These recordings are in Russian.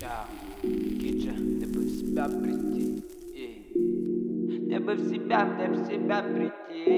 Киджа, мне бы в себя прийти. Мне бы в себя прийти.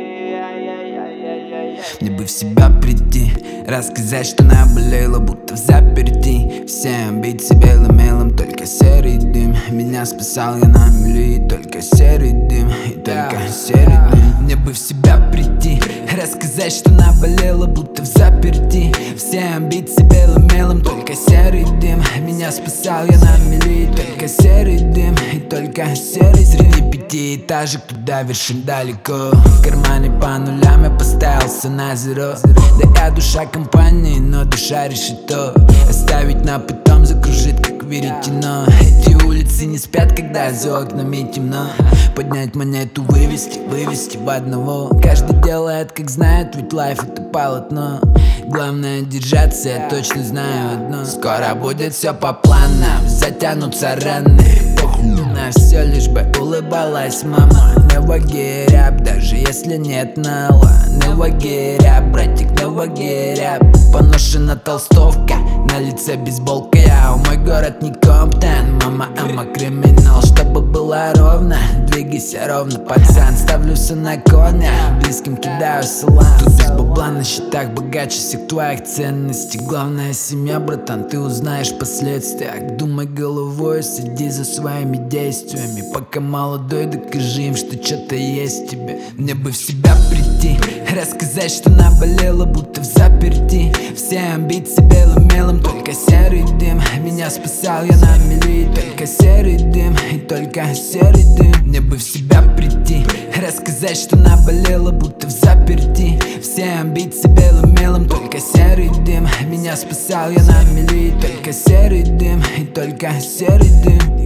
Мне бы в себя прийти, рассказать, что наболело, будто в заперти. Всем бить себе белым, только серый дым. Меня спасал я на мели, только серый дым. И только серый дым. Мне бы в себя прийти, рассказать, что наболело, будто в заперти. Всем бить себе белым, только серый дым. Меня спасал я на мели, только серый дым. И только серый среди пятиэтажек, туда вершин далеко. В кармане по нулям я поставился на зеро. Да я душа компании, но душа решит то оставить на потом, закружит как веретено. Эти улицы не спят, когда за окнами темно. Поднять монету, вывести в одного. Каждый делает как знает, ведь лайф это полотно. Главное держаться, я точно знаю одно: скоро будет все по планам, затянутся раны. Похуй на все, лишь бы улыбалась мама. Не лагеря, даже если нет нала. Не лагеря, братик, не лагеря. Поношена толстовка, на лице бейсболка. Я мой город не Комптон, мама, криминал. Чтобы было ровно, двигайся ровно, пацан. Ставлю все на коня, близким кидаю салам. Тут без бабла на счетах, богаче всех твоих ценностей. Главная семья, братан, ты узнаешь последствия. Думай головой, следи за своими действиями. Пока молодой, докажи им, что что-то есть в тебе. Мне бы в себя прийти, рассказать, что наболело, будто в заперти. Всем биться белым, только серый дым. Меня спасал я на мели, только серый дым. И только серый дым. Мне бы в себя прийти, рассказать, что наболело, будто в заперти. Всем биться белым, только серый дым. Меня спасал я на мели, только серый дым. И только серый дым.